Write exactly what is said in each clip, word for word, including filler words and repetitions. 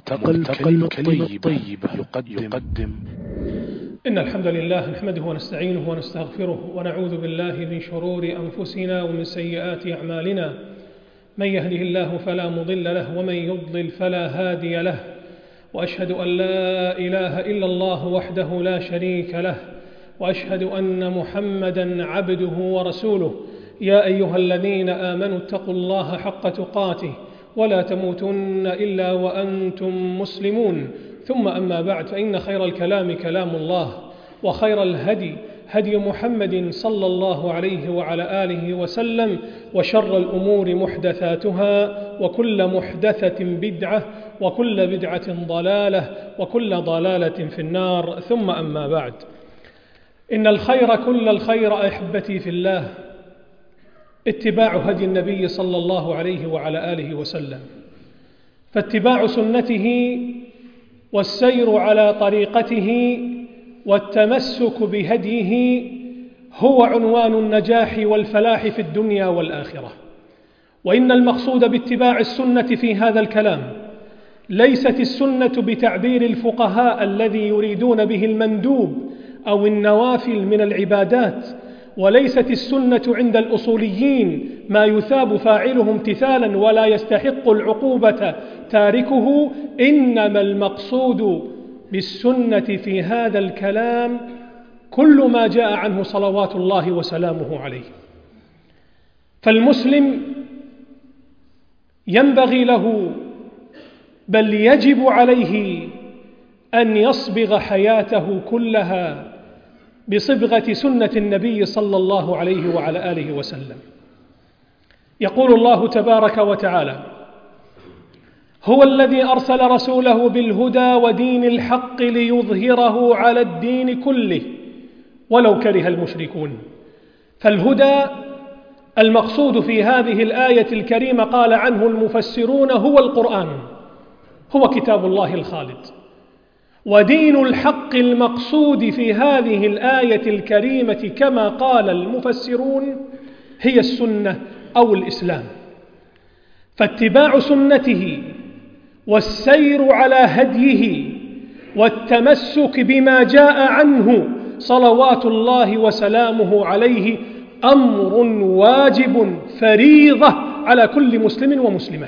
ملتقى الكلمة الطيبة يقدم, يقدم إن الحمد لله نحمده ونستعينه ونستغفره ونعوذ بالله من شرور أنفسنا ومن سيئات أعمالنا. من يهده الله فلا مضل له ومن يضلل فلا هادي له، وأشهد أن لا إله إلا الله وحده لا شريك له، وأشهد أن محمدًا عبده ورسوله. يا أيها الذين آمنوا اتقوا الله حق تقاته ولا تموتن إلا وأنتم مسلمون. ثم أما بعد، فإن خير الكلام كلام الله، وخير الهدي هدي محمد صلى الله عليه وعلى آله وسلم، وشر الأمور محدثاتها، وكل محدثة بدعة، وكل بدعة ضلالة، وكل ضلالة في النار. ثم أما بعد، إن الخير كل الخير أحبتي في الله اتباع هدي النبي صلى الله عليه وعلى آله وسلم، فاتباع سنته والسير على طريقته والتمسك بهديه هو عنوان النجاح والفلاح في الدنيا والآخرة. وإن المقصود باتباع السنة في هذا الكلام ليست السنة بتعبير الفقهاء الذي يريدون به المندوب أو النوافل من العبادات، وليست السنة عند الأصوليين ما يثاب فاعله امتثالا ولا يستحق العقوبة تاركه. إنما المقصود بالسنة في هذا الكلام كل ما جاء عنه صلوات الله وسلامه عليه. فالمسلم ينبغي له بل يجب عليه أن يصبغ حياته كلها بصبغة سنة النبي صلى الله عليه وعلى آله وسلم. يقول الله تبارك وتعالى: هو الذي أرسل رسوله بالهدى ودين الحق ليظهره على الدين كله ولو كره المشركون. فالهدى المقصود في هذه الآية الكريمة قال عنه المفسرون هو القرآن، هو كتاب الله الخالد. ودين الحق المقصود في هذه الآية الكريمة كما قال المفسرون هي السنة أو الإسلام. فاتباع سنته والسير على هديه والتمسك بما جاء عنه صلوات الله وسلامه عليه أمر واجب فريضة على كل مسلم ومسلمة.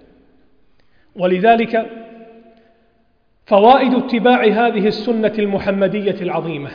ولذلك فوائد اتباع هذه السنة المحمدية العظيمة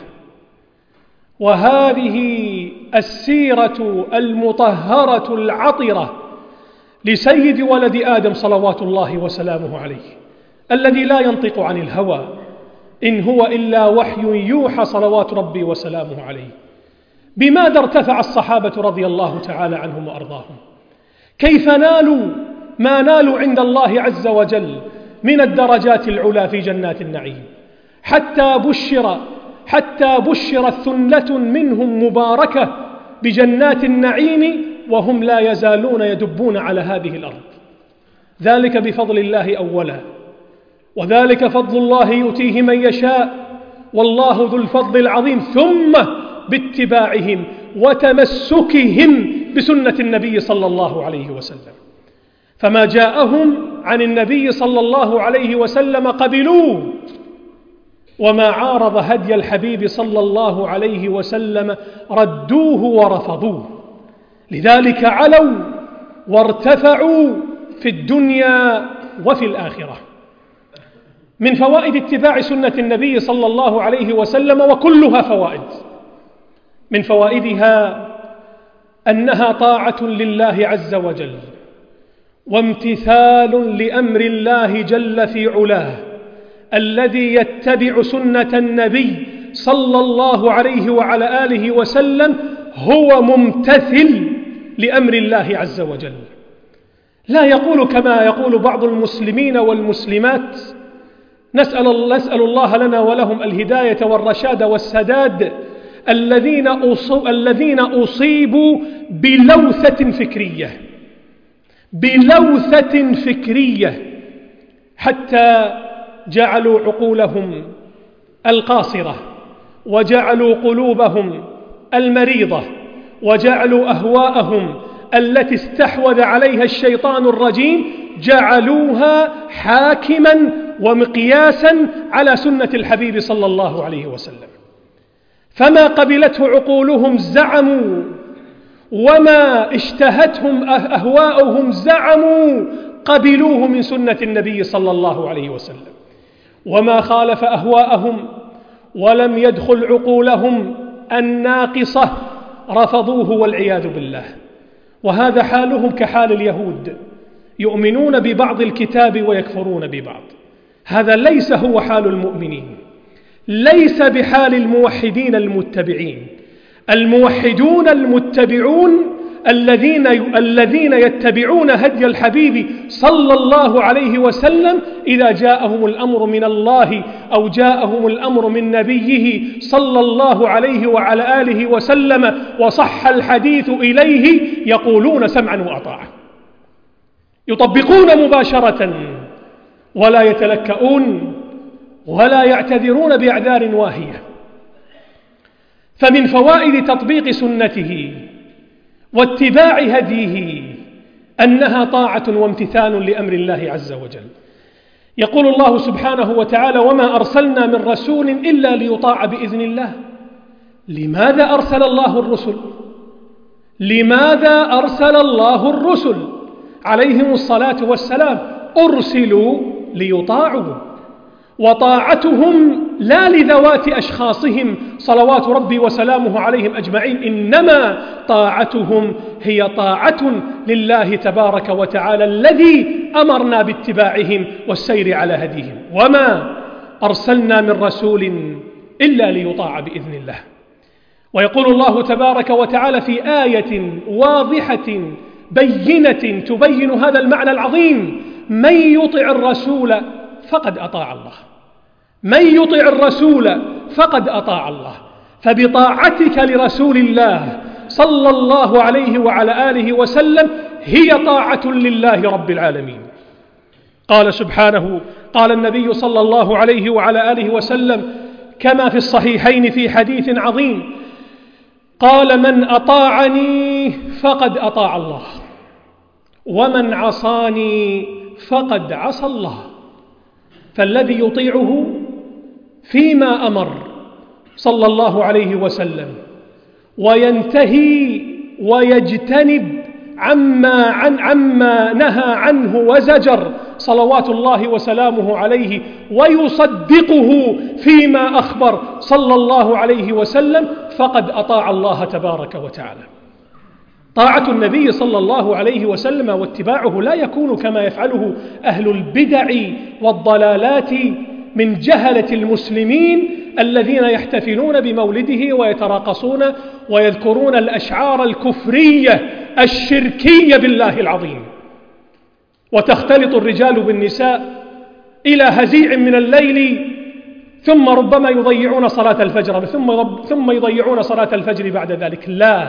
وهذه السيرة المطهرة العطرة لسيد ولد آدم صلوات الله وسلامه عليه، الذي لا ينطق عن الهوى إن هو إلا وحي يوحى صلوات ربي وسلامه عليه. بماذا ارتفع الصحابة رضي الله تعالى عنهم وأرضاهم؟ كيف نالوا ما نالوا عند الله عز وجل من الدرجات العلى في جنات النعيم، حتى بشر حتى بشر ثلة منهم مباركة بجنات النعيم وهم لا يزالون يدبون على هذه الأرض. ذلك بفضل الله أولا، وذلك فضل الله يؤتيه من يشاء والله ذو الفضل العظيم، ثم باتباعهم وتمسكهم بسنة النبي صلى الله عليه وسلم. فما جاءهم عن النبي صلى الله عليه وسلم قبلوه، وما عارض هدي الحبيب صلى الله عليه وسلم ردوه ورفضوه. لذلك علوا وارتفعوا في الدنيا وفي الآخرة. من فوائد اتباع سنة النبي صلى الله عليه وسلم، وكلها فوائد، من فوائدها أنها طاعة لله عز وجل وامتثال لأمر الله جل في علاه. الذي يتبع سنة النبي صلى الله عليه وعلى آله وسلم هو ممتثل لأمر الله عز وجل، لا يقول كما يقول بعض المسلمين والمسلمات: نسأل, نسأل الله لنا ولهم الهداية والرشاد والسداد، الذين أصيبوا, الذين أصيبوا بلوثة فكرية بلوثة فكرية حتى جعلوا عقولهم القاصرة، وجعلوا قلوبهم المريضة، وجعلوا أهواءهم التي استحوذ عليها الشيطان الرجيم جعلوها حاكما ومقياسا على سنة الحبيب صلى الله عليه وسلم، فما قبلته عقولهم زعموا، وما اشتهتهم أهواؤهم زعموا، قبلوه من سنة النبي صلى الله عليه وسلم، وما خالف أهواءهم ولم يدخل عقولهم الناقصة رفضوه والعياذ بالله. وهذا حالهم كحال اليهود، يؤمنون ببعض الكتاب ويكفرون ببعض. هذا ليس هو حال المؤمنين، ليس بحال الموحدين المتبعين. الموحدون المتبعون الذين الذين يتبعون هدي الحبيب صلى الله عليه وسلم إذا جاءهم الأمر من الله أو جاءهم الأمر من نبيه صلى الله عليه وعلى آله وسلم وصح الحديث إليه يقولون سمعا وأطاعة، يطبقون مباشرة ولا يتلكؤون ولا يعتذرون بأعذار واهية. فمن فوائد تطبيق سنته واتباع هديه أنها طاعة وامتثال لأمر الله عز وجل. يقول الله سبحانه وتعالى: وما أرسلنا من رسول إلا ليطاع بإذن الله. لماذا أرسل الله الرسل؟ لماذا أرسل الله الرسل عليهم الصلاة والسلام؟ أرسلوا ليطاعوا، وطاعتهم لا لذوات أشخاصهم صلوات ربي وسلامه عليهم أجمعين، إنما طاعتهم هي طاعة لله تبارك وتعالى الذي أمرنا باتباعهم والسير على هديهم. وما أرسلنا من رسول إلا ليطاع بإذن الله. ويقول الله تبارك وتعالى في آية واضحة بينة تبين هذا المعنى العظيم: من يطع الرسول فقد أطاع الله. من يطع الرسول فقد أطاع الله. فبطاعتك لرسول الله صلى الله عليه وعلى آله وسلم هي طاعة لله رب العالمين. قال سبحانه، قال النبي صلى الله عليه وعلى آله وسلم كما في الصحيحين في حديث عظيم، قال: من أطاعني فقد أطاع الله، ومن عصاني فقد عصى الله. فالذي يطيعه فيما أمر صلى الله عليه وسلم وينتهي ويجتنب عما, عن عما نهى عنه وزجر صلوات الله وسلامه عليه، ويصدقه فيما أخبر صلى الله عليه وسلم، فقد أطاع الله تبارك وتعالى. طاعة النبي صلى الله عليه وسلم واتباعه لا يكون كما يفعله أهل البدع والضلالات من جهلة المسلمين الذين يحتفلون بمولده ويتراقصون ويذكرون الأشعار الكفرية الشركية بالله العظيم، وتختلط الرجال بالنساء إلى هزيع من الليل، ثم ربما يضيعون صلاة الفجر ثم, ثم يضيعون صلاة الفجر بعد ذلك. لا،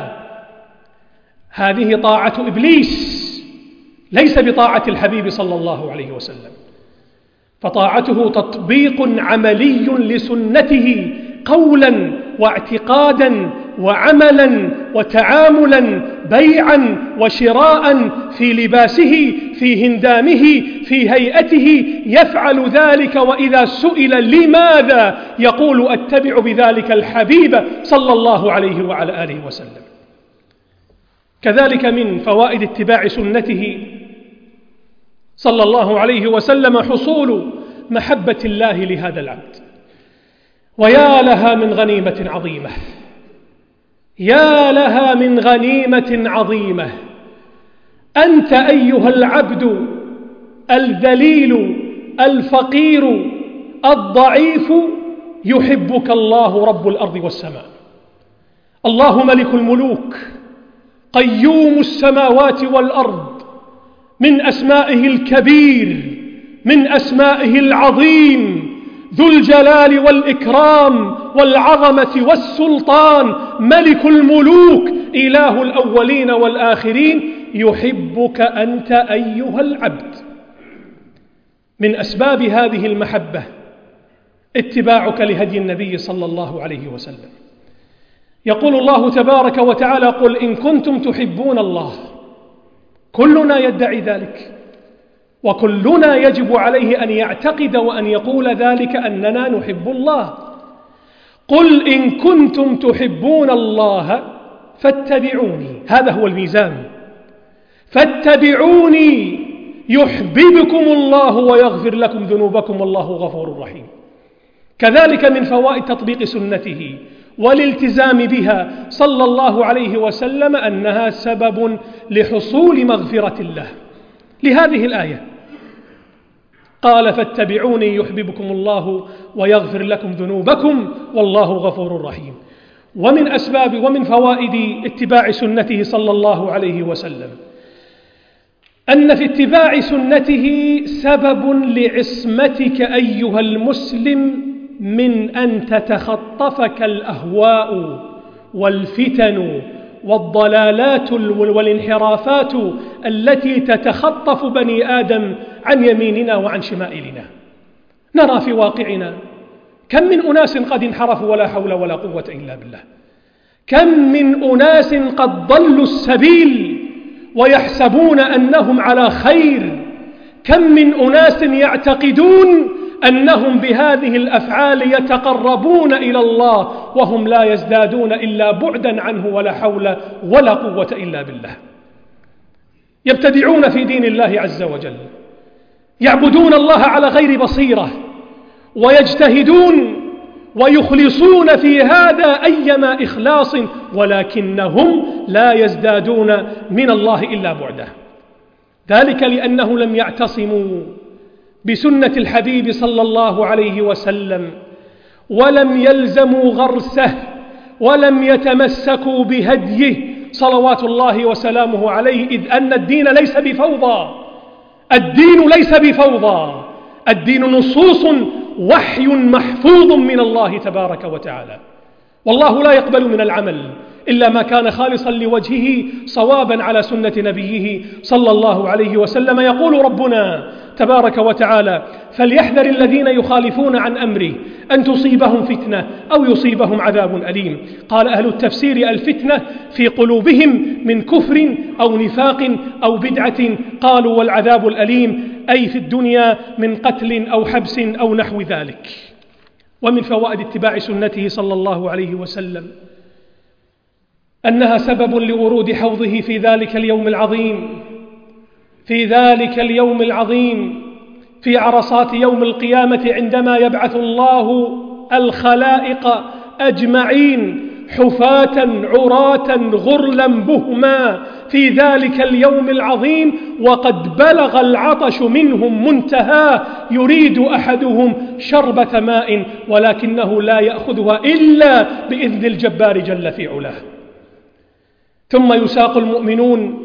هذه طاعة إبليس، ليس بطاعة الحبيب صلى الله عليه وسلم. فطاعته تطبيق عملي لسنته قولا واعتقادا وعملا وتعاملا، بيعا وشراء، في لباسه، في هندامه، في هيئته، يفعل ذلك. وإذا سئل لماذا يقول: أتبع بذلك الحبيب صلى الله عليه وعلى آله وسلم. كذلك من فوائد اتباع سنته صلى الله عليه وسلم حصول محبة الله لهذا العبد. ويا لها من غنيمة عظيمة، يا لها من غنيمة عظيمة. أنت أيها العبد الذليل الفقير الضعيف يحبك الله رب الأرض والسماء. الله ملك الملوك قيوم السماوات والأرض، من أسمائه الكبير، من أسمائه العظيم، ذو الجلال والإكرام والعظمة والسلطان، ملك الملوك، إله الأولين والآخرين، يحبك أنت أيها العبد. من أسباب هذه المحبة اتباعك لهدي النبي صلى الله عليه وسلم. يقول الله تبارك وتعالى: قل إن كنتم تحبون الله. كلنا يدعي ذلك، وكلنا يجب عليه أن يعتقد وأن يقول ذلك أننا نحب الله. قل إن كنتم تحبون الله فاتبعوني، هذا هو الميزان، فاتبعوني يحببكم الله ويغفر لكم ذنوبكم والله غفور رحيم. كذلك من فوائد تطبيق سنته والالتزام بها صلى الله عليه وسلم أنها سبب لحصول مغفرة الله. لهذه الآية قال فاتبعوني يحببكم الله ويغفر لكم ذنوبكم والله غفور رحيم. ومن أسباب ومن فوائد اتباع سنته صلى الله عليه وسلم أن في اتباع سنته سبب لعصمتك أيها المسلم من أن تتخطفك الأهواء والفتن والضلالات والانحرافات التي تتخطف بني آدم عن يميننا وعن شمائلنا. نرى في واقعنا كم من أناس قد انحرفوا ولا حول ولا قوة إلا بالله، كم من أناس قد ضلوا السبيل ويحسبون أنهم على خير، كم من أناس يعتقدون أنهم بهذه الأفعال يتقربون إلى الله وهم لا يزدادون إلا بعدا عنه ولا حول ولا قوة إلا بالله. يبتدعون في دين الله عز وجل، يعبدون الله على غير بصيرة، ويجتهدون ويخلصون في هذا أيما إخلاص، ولكنهم لا يزدادون من الله إلا بعدا. ذلك لأنه لم يعتصموا بسنة الحبيب صلى الله عليه وسلم، ولم يلزموا غرسه، ولم يتمسكوا بهديه صلوات الله وسلامه عليه، إذ أن الدين ليس بفوضى، الدين ليس بفوضى، الدين نصوص وحي محفوظ من الله تبارك وتعالى. والله لا يقبل من العمل إلا ما كان خالصا لوجهه صوابا على سنة نبيه صلى الله عليه وسلم. يقول ربنا تبارك وتعالى فليحذر الذين يخالفون عن أمره أن تصيبهم فتنة أو يصيبهم عذاب أليم. قال أهل التفسير الفتنة في قلوبهم من كفر أو نفاق أو بدعة، قالوا والعذاب الأليم أي في الدنيا من قتل أو حبس أو نحو ذلك. ومن فوائد اتباع سنته صلى الله عليه وسلم أنها سبب لورود حوضه في ذلك اليوم العظيم، في ذلك اليوم العظيم في عرصات يوم القيامة، عندما يبعث الله الخلائق أجمعين حفاة عراة غرلا بهما في ذلك اليوم العظيم، وقد بلغ العطش منهم منتهى، يريد أحدهم شربة ماء ولكنه لا يأخذها إلا بإذن الجبار جل في علاه. ثم يساق المؤمنون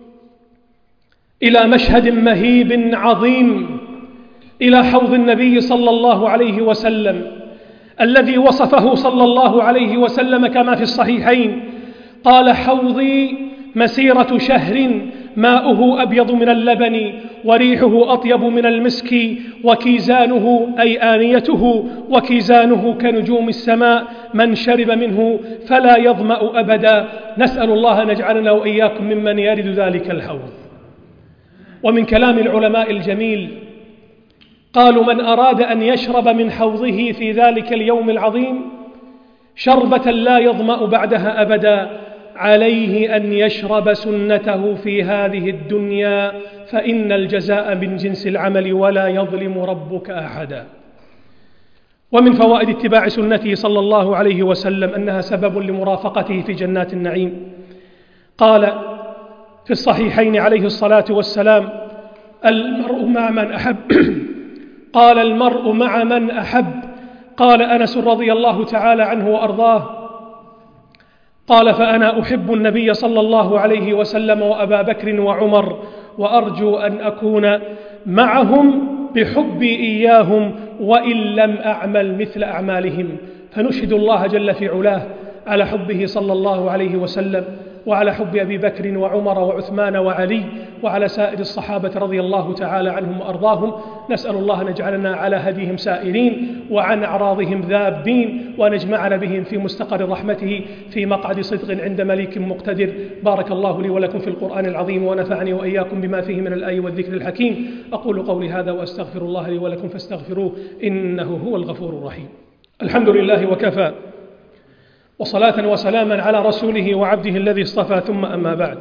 إلى مشهد مهيب عظيم، إلى حوض النبي صلى الله عليه وسلم الذي وصفه صلى الله عليه وسلم كما في الصحيحين، قال حوضي مسيرة شهر ماؤه أبيض من اللبن وريحه أطيب من المسك وكيزانه أي آنيته وكيزانه كنجوم السماء، من شرب منه فلا يظمأ أبدا. نسأل الله أن يجعلنا وإياكم ممن يرد ذلك الحوض. ومن كلام العلماء الجميل قالوا من أراد أن يشرب من حوضه في ذلك اليوم العظيم شربة لا يظمأ بعدها أبدا عليه أن يشرب سنته في هذه الدنيا، فإن الجزاء من جنس العمل ولا يظلم ربك أحدا. ومن فوائد اتباع سنته صلى الله عليه وسلم أنها سبب لمرافقته في جنات النعيم. قال في الصحيحين عليه الصلاة والسلام المرء مع من أحب قال المرء مع من أحب. قال أنس رضي الله تعالى عنه وأرضاه قال فأنا أحب النبي صلى الله عليه وسلم وأبا بكر وعمر، وأرجو أن أكون معهم بحبي إياهم وإن لم أعمل مثل أعمالهم. فنشهد الله جل في علاه على حبه صلى الله عليه وسلم وعلى حب أبي بكر وعمر وعثمان وعلي وعلى سائر الصحابة رضي الله تعالى عنهم وأرضاهم. نسأل الله أن يجعلنا على هديهم سائرين وعن أعراضهم ذابين، وأن يجمعنا بهم في مستقر رحمته في مقعد صدق عند مليك مقتدر. بارك الله لي ولكم في القرآن العظيم، ونفعني وإياكم بما فيه من الآي والذكر الحكيم. أقول قولي هذا وأستغفر الله لي ولكم فاستغفروه إنه هو الغفور الرحيم. الحمد لله وكفى، وصلاة وسلاما على رسوله وعبده الذي اصطفى، ثم أما بعد.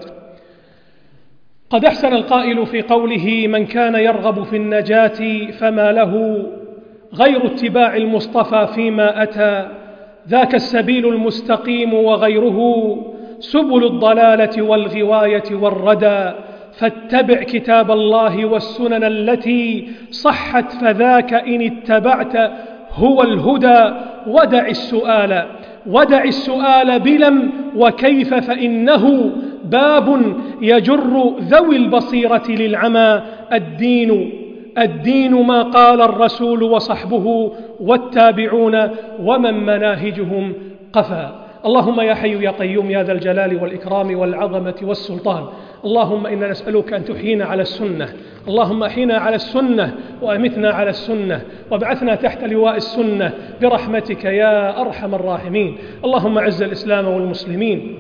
قد أحسن القائل في قوله: من كان يرغب في النجاة فما له غير اتباع المصطفى فيما أتى، ذاك السبيل المستقيم وغيره سبل الضلالة والغواية والردى، فاتبع كتاب الله والسنن التي صحت، فذاك إن اتبعت هو الهدى. ودع السؤال ودع السؤال بلم وكيف، فإنه باب يجر ذوي البصيرة للعمى. الدين الدين ما قال الرسول وصحبه والتابعون ومن مناهجهم قفى. اللهم يا حي يا قيوم يا ذا الجلال والإكرام والعظمة والسلطان، اللهم إنا نسألك أن تحيينا على السنة، اللهم أحينا على السنة وأمتنا على السنة وابعثنا تحت لواء السنة برحمتك يا أرحم الراحمين. اللهم أعز الإسلام والمسلمين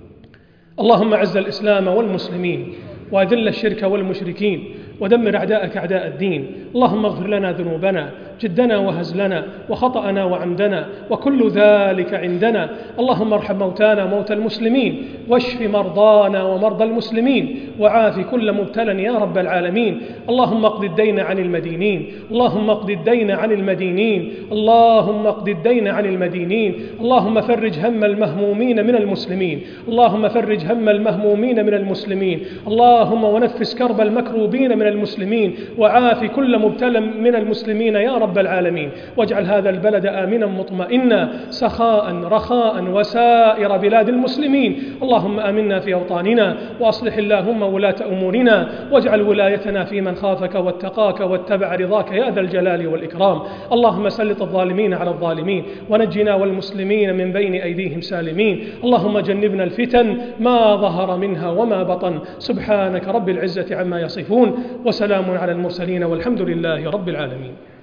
اللهم أعز الإسلام والمسلمين وأذل الشرك والمشركين ودمر أعداءك أعداء الدين. اللهم اغفر لنا ذنوبنا جدنا وهزلنا وخطأنا وعمدنا وكل ذلك عندنا. اللهم ارحم موتانا موتى المسلمين، واشف مرضانا ومرضى المسلمين، وعاف كل مبتلى يا رب العالمين. اللهم اقض الدين عن المدينين اللهم اقض الدين عن المدينين اللهم اقض الدين عن المدينين. اللهم فرج هم المهمومين من المسلمين اللهم فرج هم المهمومين من المسلمين. اللهم ونفس كرب المكروبين من المسلمين، وعاف كل مبتلى من المسلمين يا رب العالمين. واجعل هذا البلد آمنا مطمئنا سخاء رخاء وسائر بلاد المسلمين. اللهم آمنا في أوطاننا، وأصلح اللهم ولاة أمورنا، واجعل ولايتنا في من خافك واتقاك واتبع رضاك يا ذا الجلال والإكرام. اللهم سلط الظالمين على الظالمين، ونجنا والمسلمين من بين أيديهم سالمين. اللهم جنبنا الفتن ما ظهر منها وما بطن. سبحانك رب العزة عما يصفون، وسلام على المرسلين، والحمد لله رب العالمين.